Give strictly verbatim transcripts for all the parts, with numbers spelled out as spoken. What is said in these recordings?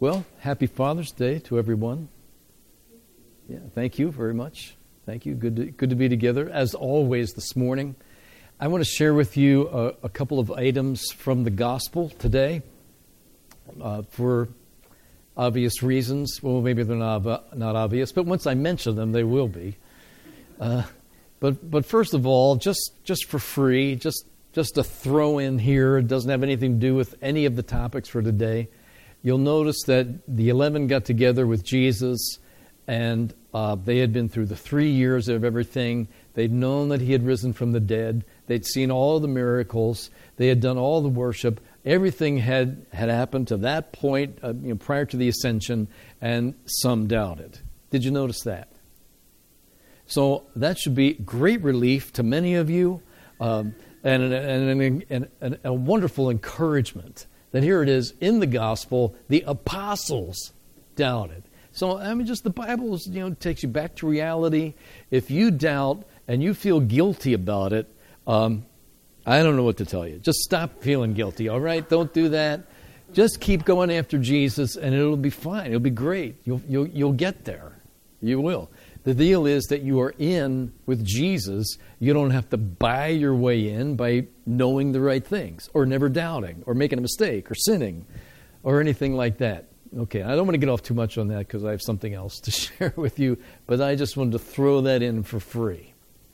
Well, happy Father's Day to everyone. Yeah, thank you very much. Thank you. Good to, good to be together, as always, this morning. I want to share with you a, a couple of items from the gospel today uh, for obvious reasons. Well, maybe they're not, not obvious, but once I mention them, they will be. Uh, but but first of all, just just for free, just just to throw in here, it doesn't have anything to do with any of the topics for today. You'll notice that the eleven got together with Jesus, and uh, they had been through the three years of everything. They'd known that he had risen from the dead. They'd seen all the miracles. They had done all the worship. Everything had, had happened to that point uh, you know, prior to the ascension, and some doubted. Did you notice that? So that should be great relief to many of you, um, and, and, and, and, and a wonderful encouragement that here it is in the gospel, the apostles doubted. So, I mean, just the Bible, you know, takes you back to reality. If you doubt and you feel guilty about it, um, I don't know what to tell you. Just stop feeling guilty, all right? Don't do that. Just keep going after Jesus, and it'll be fine. It'll be great. You'll, you'll, you'll get there. You will. The deal is that you are in with Jesus. You don't have to buy your way in by knowing the right things or never doubting or making a mistake or sinning or anything like that. Okay, I don't want to get off too much on that because I have something else to share with you, but I just wanted to throw that in for free.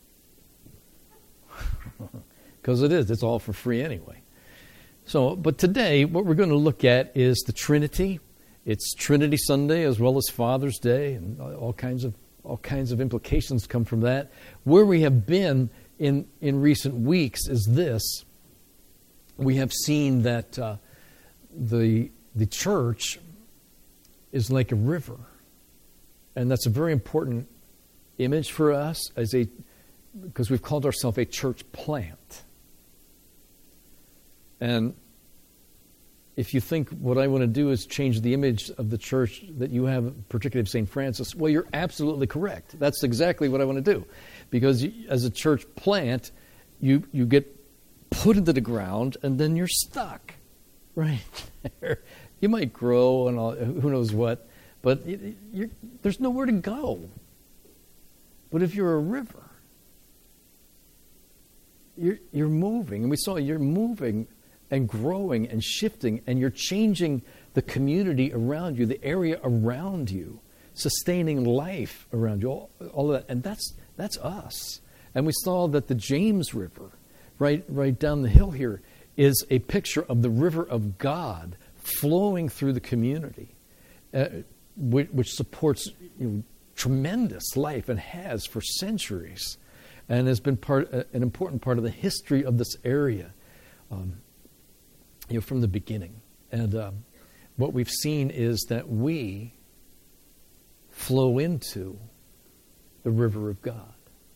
Because it is. It's all for free anyway. So, but today, what we're going to look at is the Trinity. It's Trinity Sunday as well as Father's Day, and all kinds of all kinds of implications come from that. Where we have been in, in recent weeks is this. We have seen that uh, the the church is like a river. And that's a very important image for us as a because we've called ourselves a church plant. And if you think what I want to do is change the image of the church that you have, particularly of Saint Francis, well, you're absolutely correct. That's exactly what I want to do. Because as a church plant, you you get put into the ground and then you're stuck right there. You might grow and all, who knows what, but you're, there's nowhere to go. But if you're a river, you're you're moving, and we saw you're moving and growing and shifting, and you're changing the community around you, the area around you, sustaining life around you, all, all of that. And that's that's us. And we saw that the James River, right right down the hill here, is a picture of the river of God flowing through the community, uh, which, which supports you know, tremendous life and has for centuries, and has been part uh, an important part of the history of this area. Um, You know, from the beginning. And um, what we've seen is that we flow into the river of God.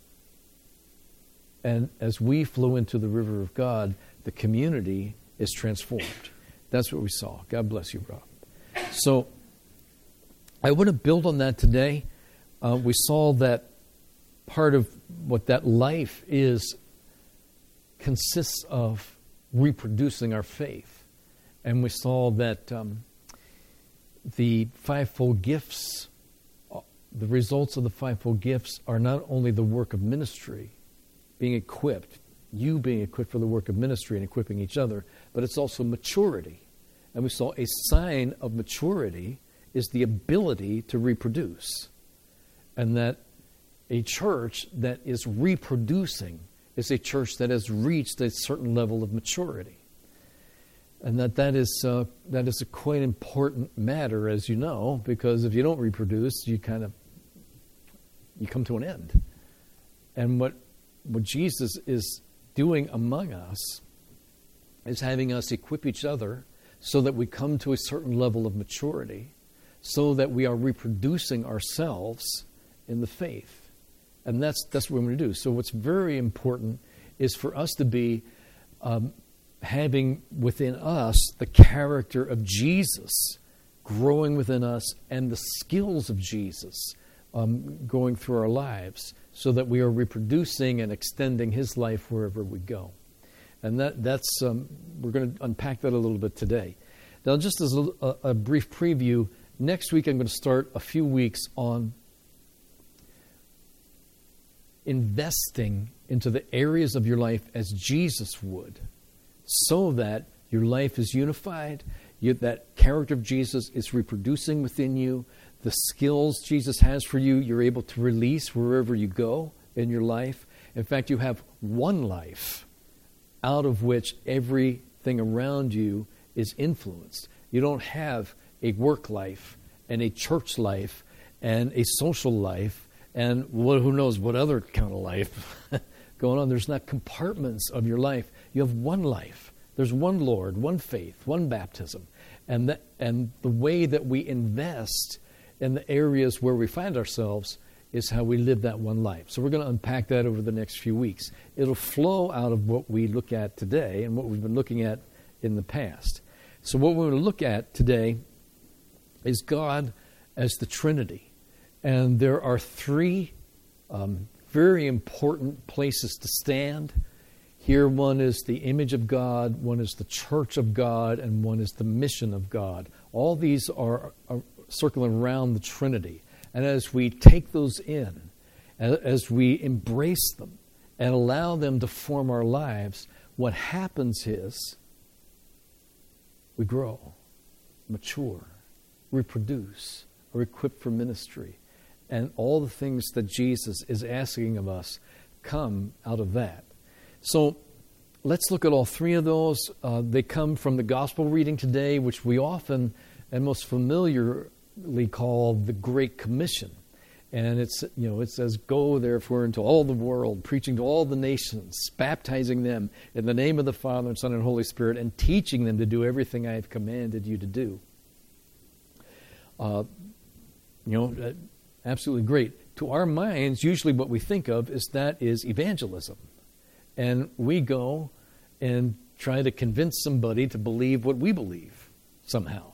And as we flow into the river of God, the community is transformed. That's what we saw. God bless you, Rob. So I want to build on that today. Uh, we saw that part of what that life is consists of reproducing our faith. And we saw that um, the fivefold gifts, the results of the fivefold gifts are not only the work of ministry, being equipped, you being equipped for the work of ministry and equipping each other, but it's also maturity. And we saw a sign of maturity is the ability to reproduce. And that a church that is reproducing is a church that has reached a certain level of maturity. And that that is, uh, that is a quite important matter, as you know, because if you don't reproduce, you kind of, you come to an end. And what what Jesus is doing among us is having us equip each other so that we come to a certain level of maturity, so that we are reproducing ourselves in the faith. And that's that's what we're going to do. So what's very important is for us to be um, having within us the character of Jesus growing within us and the skills of Jesus um, going through our lives so that we are reproducing and extending his life wherever we go. And that that's um, we're going to unpack that a little bit today. Now, just as a, a, a brief preview, next week I'm going to start a few weeks on investing into the areas of your life as Jesus would, so that your life is unified, you, that character of Jesus is reproducing within you, the skills Jesus has for you, you're able to release wherever you go in your life. In fact, you have one life out of which everything around you is influenced. You don't have a work life and a church life and a social life and what, who knows what other kind of life going on. There's not compartments of your life. You have one life. There's one Lord, one faith, one baptism. And that, and the way that we invest in the areas where we find ourselves is how we live that one life. So we're going to unpack that over the next few weeks. It'll flow out of what we look at today and what we've been looking at in the past. So what we're going to look at today is God as the Trinity. And there are three um, very important places to stand. Here one is the image of God, one is the church of God, and one is the mission of God. All these are, are circling around the Trinity. And as we take those in, as we embrace them and allow them to form our lives, what happens is we grow, mature, reproduce, are equipped for ministry. And all the things that Jesus is asking of us come out of that. So let's look at all three of those. Uh, they come from the gospel reading today, which we often and most familiarly call the Great Commission. And it's, you know, it says, go therefore into all the world, preaching to all the nations, baptizing them in the name of the Father and Son and Holy Spirit, and teaching them to do everything I have commanded you to do. Uh, you know, uh, absolutely great. To our minds, usually what we think of is that is evangelism. And we go and try to convince somebody to believe what we believe somehow.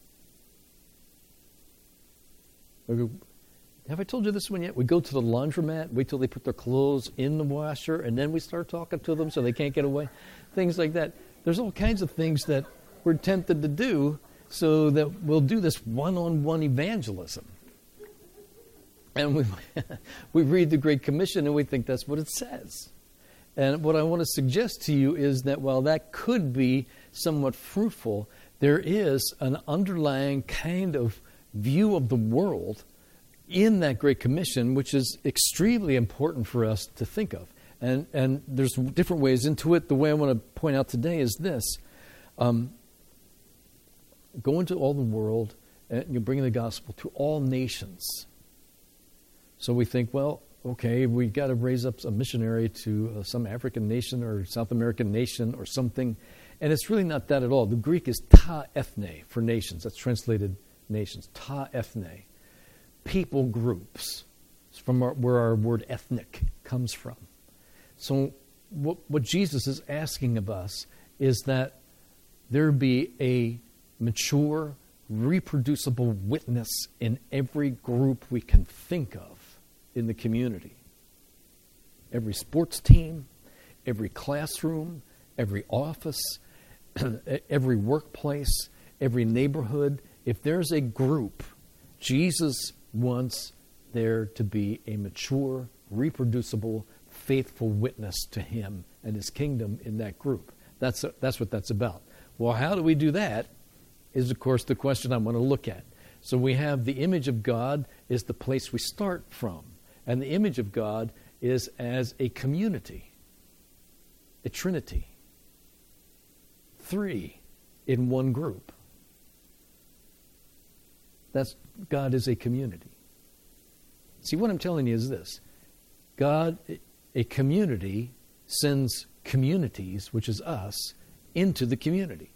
Have I told you this one yet? We go to the laundromat, wait till they put their clothes in the washer, and then we start talking to them so they can't get away. Things like that. There's all kinds of things that we're tempted to do so that we'll do this one-on-one evangelism. And we we read the Great Commission and we think that's what it says. And what I want to suggest to you is that while that could be somewhat fruitful, there is an underlying kind of view of the world in that Great Commission, which is extremely important for us to think of. And and there's different ways into it. The way I want to point out today is this. Um, go into all the world and you're bringing the gospel to all nations. So we think, well, okay, we got to raise up a missionary to uh, some African nation or South American nation or something. And it's really not that at all. The Greek is ta ethne for nations. That's translated nations. Ta ethne. People groups. It's from our, where our word ethnic comes from. So what, what Jesus is asking of us is that there be a mature, reproducible witness in every group we can think of in the community. Every sports team, every classroom, every office, every workplace, every neighborhood. If there's a group, Jesus wants there to be a mature, reproducible, faithful witness to him and his kingdom in that group. That's, that's what that's about. Well, how do we do that is, of course, the question I want to look at. So we have the image of God is the place we start from. And the image of God is as a community, a trinity, three in one group. That's God is a community. See, what I'm telling you is this. God, a community, sends communities, which is us, into the community.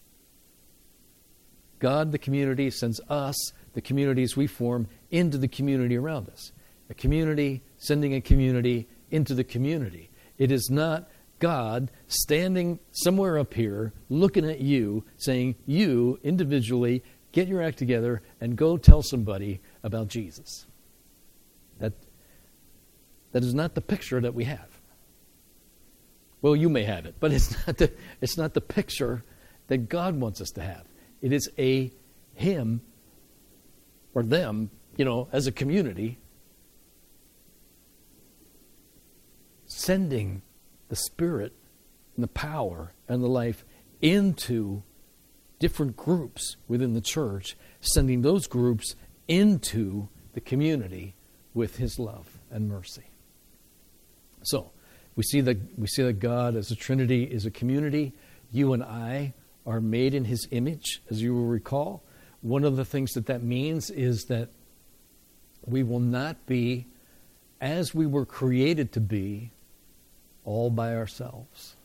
God, the community, sends us, the communities we form, into the community around us. A community sending a community into the community. It is not God standing somewhere up here looking at you saying, you individually get your act together and go tell somebody about Jesus. That, that is not the picture that we have. Well, you may have it, but it's not the, it's not the picture that God wants us to have. It is a him or them, you know, as a community, sending the Spirit and the power and the life into different groups within the church, sending those groups into the community with his love and mercy. So, we see that we see that God as a Trinity is a community. You and I are made in his image, as you will recall. One of the things that that means is that we will not be, as we were created to be, all by ourselves.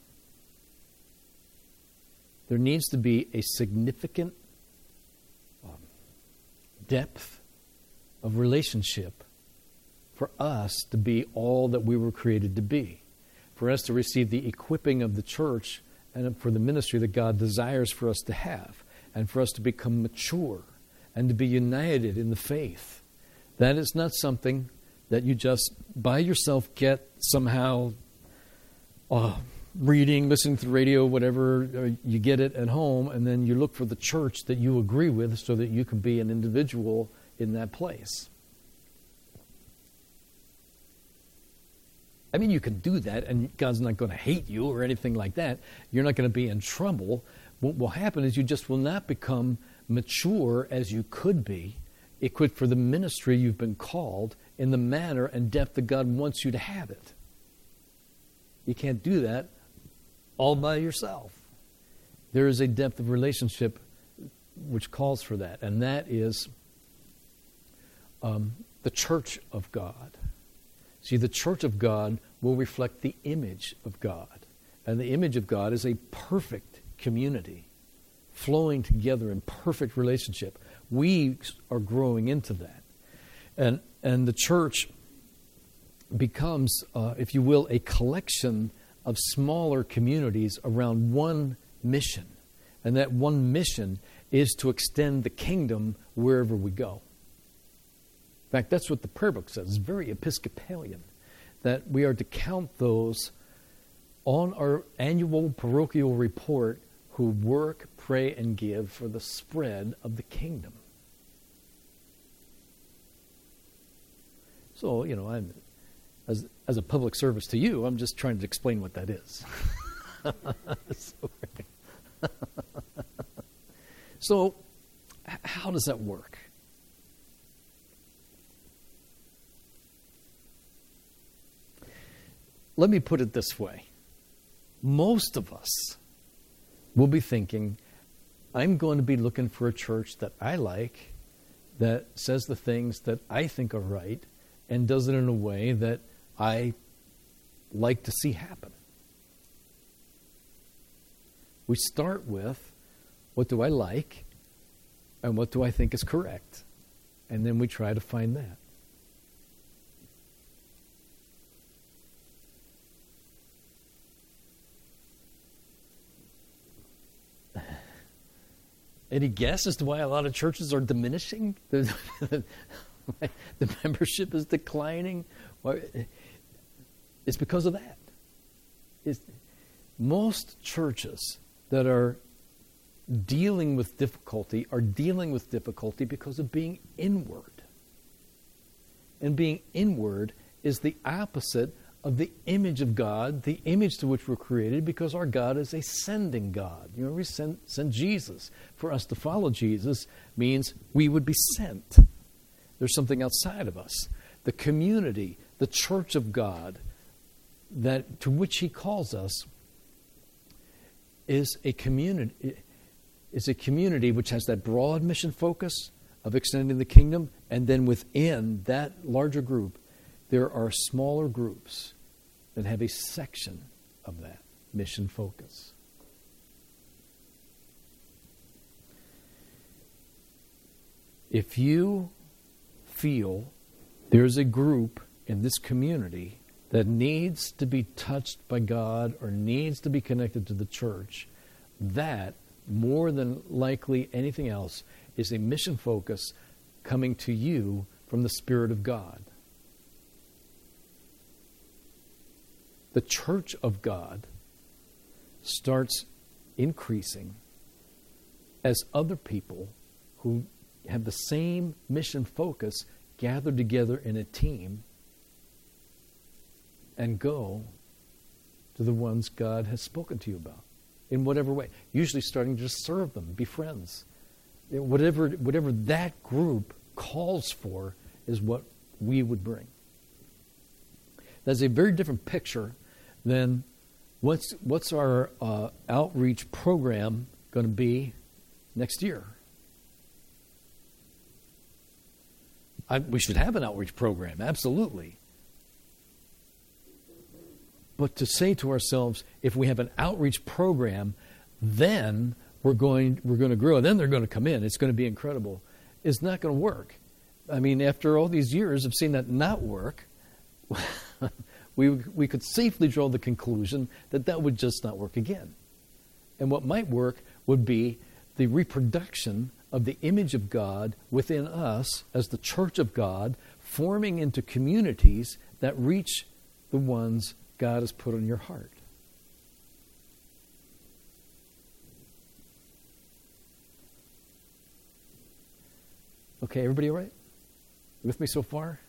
There needs to be a significant um, depth of relationship for us to be all that we were created to be, for us to receive the equipping of the church and for the ministry that God desires for us to have, and for us to become mature and to be united in the faith. That is not something that you just by yourself get somehow uh, reading, listening to the radio, whatever, uh, you get it at home, and then you look for the church that you agree with so that you can be an individual in that place. I mean, you can do that, and God's not going to hate you or anything like that. You're not going to be in trouble. What will happen is you just will not become mature as you could be, equipped for the ministry you've been called in the manner and depth that God wants you to have it. You can't do that all by yourself. There is a depth of relationship which calls for that, and that is um, the church of God. See, the church of God will reflect the image of God. And the image of God is a perfect community, flowing together in perfect relationship. We are growing into that. And and the church becomes, uh, if you will, a collection of smaller communities around one mission. And that one mission is to extend the kingdom wherever we go. In fact, that's what the prayer book says. It's very Episcopalian, that we are to count those on our annual parochial report who work, pray, and give for the spread of the kingdom. So, you know, I'm as as a public service to you, I'm just trying to explain what that is. So, how does that work? Let me put it this way. Most of us will be thinking, I'm going to be looking for a church that I like, that says the things that I think are right, and does it in a way that I like to see happen. We start with, what do I like, and what do I think is correct? And then we try to find that. Any guess as to why a lot of churches are diminishing? The, the membership is declining? It's because of that. It's, most churches that are dealing with difficulty are dealing with difficulty because of being inward. And being inward is the opposite of the image of God, the image to which we're created, because our God is a sending God. You know, we send, send Jesus. For us to follow Jesus means we would be sent. There's something outside of us. The community, the church of God, that to which he calls us, is a community, is a community which has that broad mission focus of extending the kingdom, and then within that larger group, there are smaller groups that have a section of that mission focus. If you feel there's a group in this community that needs to be touched by God or needs to be connected to the church, that, more than likely anything else, is a mission focus coming to you from the Spirit of God. The church of God starts increasing as other people who have the same mission focus gather together in a team and go to the ones God has spoken to you about in whatever way. Usually starting to just serve them, be friends. Whatever, whatever that group calls for is what we would bring. That's a very different picture than what's, what's our uh, outreach program going to be next year. I, we should have an outreach program, absolutely. But to say to ourselves, if we have an outreach program, then we're going we're going to grow, then they're going to come in, it's going to be incredible, is not going to work. I mean, after all these years of seeing that not work, we we could safely draw the conclusion that that would just not work again. And what might work would be the reproduction of the image of God within us as the church of God, forming into communities that reach the ones God has put on your heart. Okay, everybody all right? You with me so far?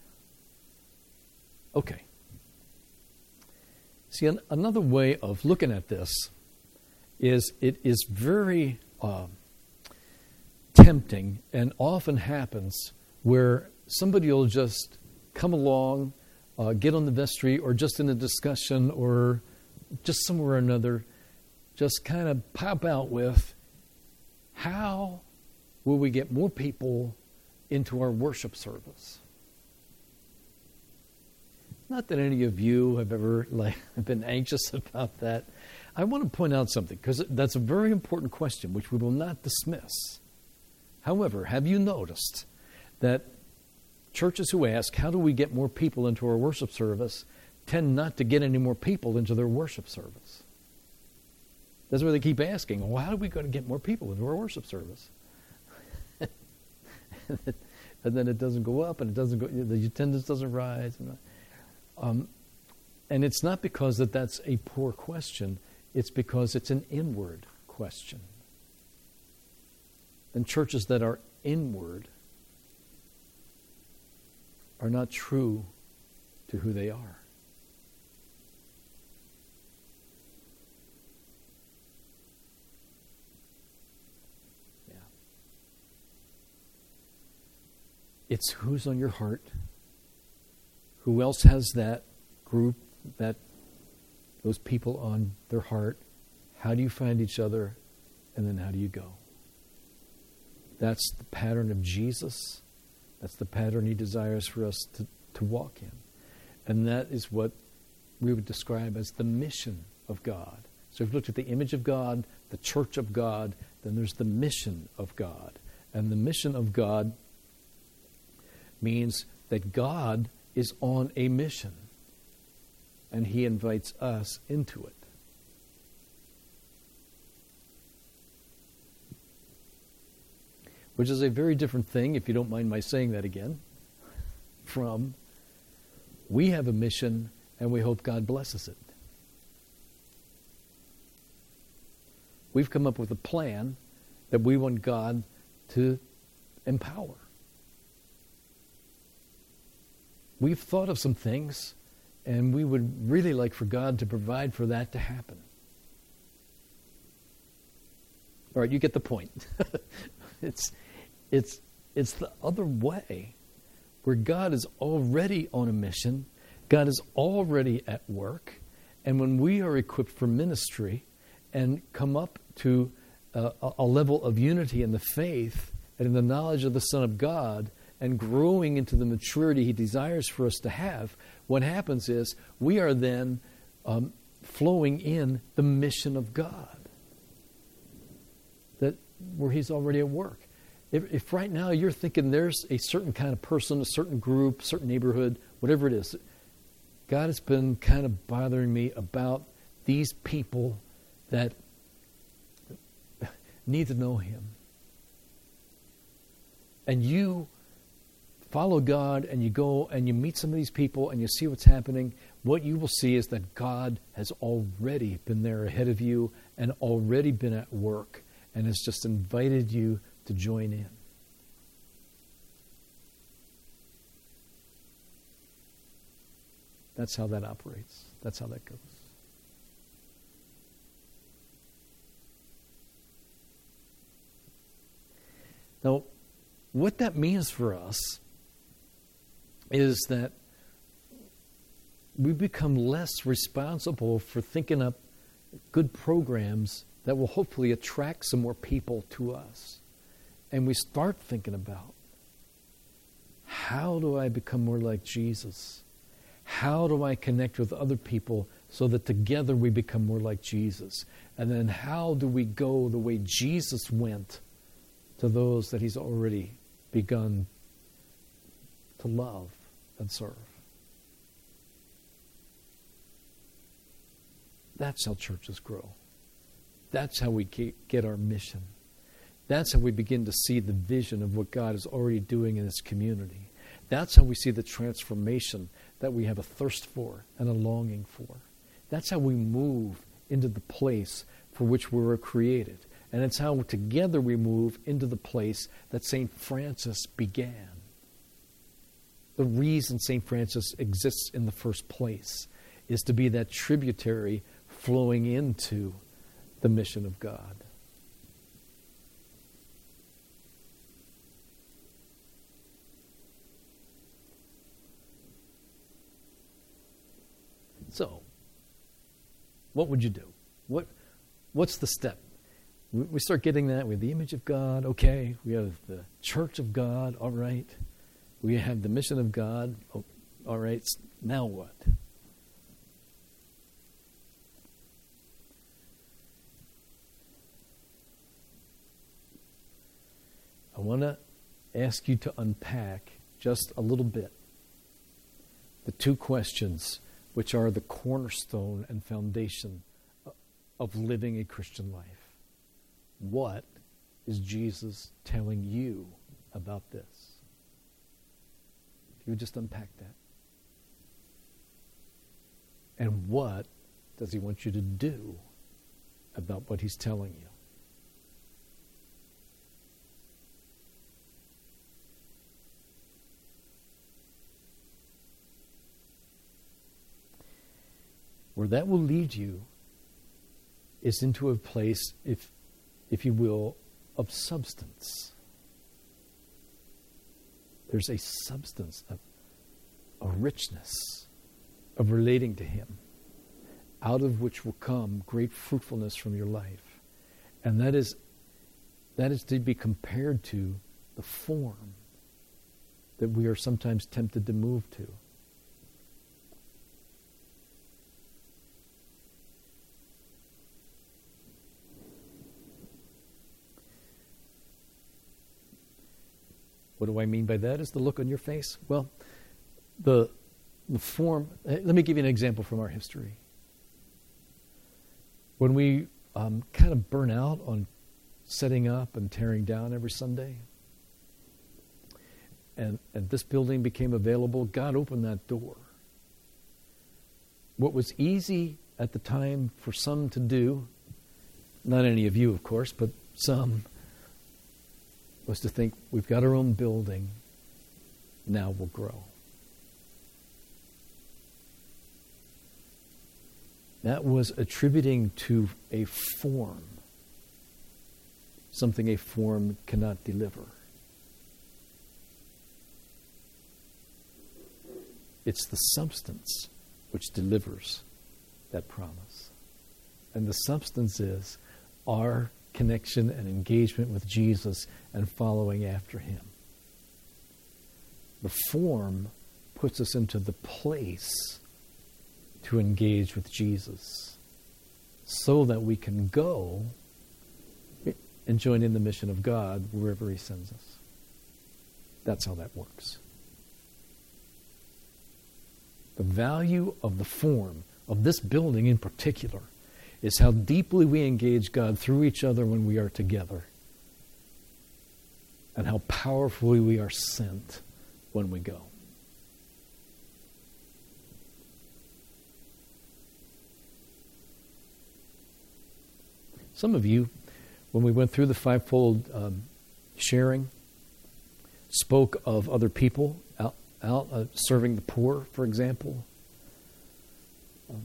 Okay. See, an, another way of looking at this is it is very uh, tempting and often happens where somebody will just come along, uh, get on the vestry, or just in a discussion or just somewhere or another, just kind of pop out with, how will we get more people into our worship service? Not that any of you have ever like been anxious about that. I want to point out something, because that's a very important question, which we will not dismiss. However, have you noticed that churches who ask, how do we get more people into our worship service, tend not to get any more people into their worship service? That's where they keep asking, well, how are we going to get more people into our worship service? And then it doesn't go up, and it doesn't go, the attendance doesn't rise. And, um, and it's not because that that's a poor question. It's because it's an inward question. And churches that are inward are not true to who they are. Yeah. It's who's on your heart. Who else has that group, that those people on their heart? How do you find each other? And then how do you go? That's the pattern of Jesus. That's the pattern he desires for us to, to walk in. And that is what we would describe as the mission of God. So if you looked at the image of God, the church of God, then there's the mission of God. And the mission of God means that God is on a mission, and he invites us into it. Which is a very different thing, if you don't mind my saying that again, from we have a mission and we hope God blesses it. We've come up with a plan that we want God to empower. We've thought of some things, and we would really like for God to provide for that to happen. All right, you get the point. it's, it's, it's the other way, where God is already on a mission, God is already at work, and when we are equipped for ministry and come up to a, a level of unity in the faith and in the knowledge of the Son of God, and growing into the maturity he desires for us to have, what happens is we are then um, flowing in the mission of God, that where he's already at work. If, if right now you're thinking there's a certain kind of person, a certain group, certain neighborhood, whatever it is, God has been kind of bothering me about these people that need to know him. And you follow God, and you go and you meet some of these people and you see what's happening. What you will see is that God has already been there ahead of you and already been at work. and has just invited you to join in. That's how that operates. That's how that goes. Now, what that means for us is that we become less responsible for thinking up good programs that will hopefully attract some more people to us. And we start thinking about, how do I become more like Jesus? How do I connect with other people so that together we become more like Jesus? And then how do we go the way Jesus went to those that he's already begun to love and serve? That's how churches grow. That's how we get our mission. That's how we begin to see the vision of what God is already doing in His community. That's how we see the transformation that we have a thirst for and a longing for. That's how we move into the place for which we were created. And it's how together we move into the place that Saint Francis began. The reason Saint Francis exists in the first place is to be that tributary flowing into the mission of God. So, what would you do? What, what's the step? We start getting that. We have the image of God. Okay. We have the church of God. All right. We have the mission of God. Oh, all right. Now what? I want to ask you to unpack just a little bit the two questions which are the cornerstone and foundation of living a Christian life. What is Jesus telling you about this? If you would just unpack that. And what does he want you to do about what he's telling you? Where that will lead you is into a place, if if you will, of substance. There's a substance, of a richness of relating to him, out of which will come great fruitfulness from your life. And that is that is to be compared to the form that we are sometimes tempted to move to. What do I mean by that? Is the look on your face? Well, the, the form, let me give you an example from our history. When we um, kind of burn out on setting up and tearing down every Sunday, and, and this building became available, God opened that door. What was easy at the time for some to do, not any of you, of course, but some, was to think, we've got our own building, now we'll grow. That was attributing to a form something a form cannot deliver. It's the substance which delivers that promise. And the substance is our connection and engagement with Jesus and following after him. The form puts us into the place to engage with Jesus so that we can go and join in the mission of God wherever he sends us. That's how that works. The value of the form, of this building in particular, is how deeply we engage God through each other when we are together, and how powerfully we are sent when we go. Some of you when we went through the fivefold um, sharing, spoke of other people out, out uh, serving the poor, for example. Um,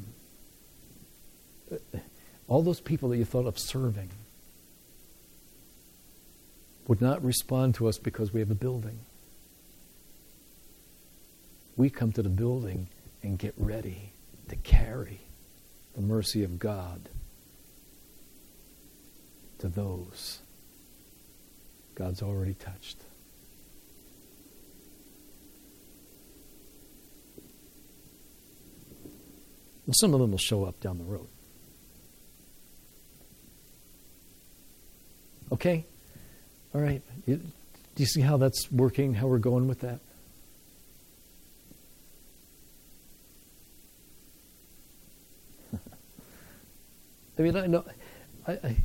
all those people that you thought of serving would not respond to us because we have a building. We come to the building and get ready to carry the mercy of God to those God's already touched. And some of them will show up down the road. Okay? All right. You, do you see how that's working, how we're going with that? I mean, I know, I, I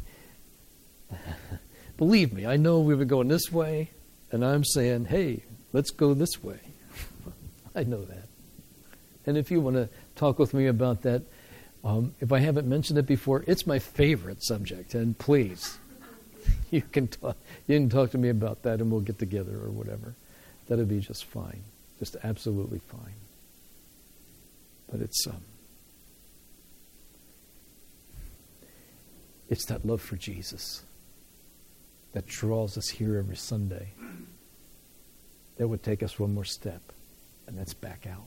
believe me, I know we've been going this way, and I'm saying, hey, let's go this way. I know that. And if you want to talk with me about that, um, if I haven't mentioned it before, it's my favorite subject, and please, you can talk, you can talk to me about that, and we'll get together or whatever. That'll be just fine, just absolutely fine. But it's um, it's that love for Jesus that draws us here every Sunday. That would take us one more step, and that's back out.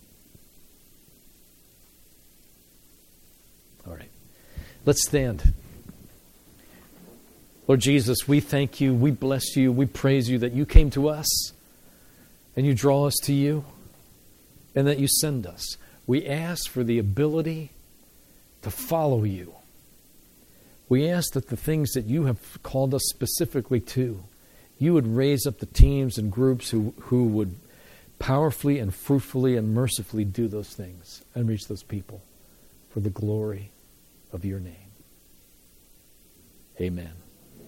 All right. Let's stand. Lord Jesus, we thank you, we bless you, we praise you that you came to us and you draw us to you and that you send us. We ask for the ability to follow you. We ask that the things that you have called us specifically to, you would raise up the teams and groups who, who would powerfully and fruitfully and mercifully do those things and reach those people for the glory of your name. Amen.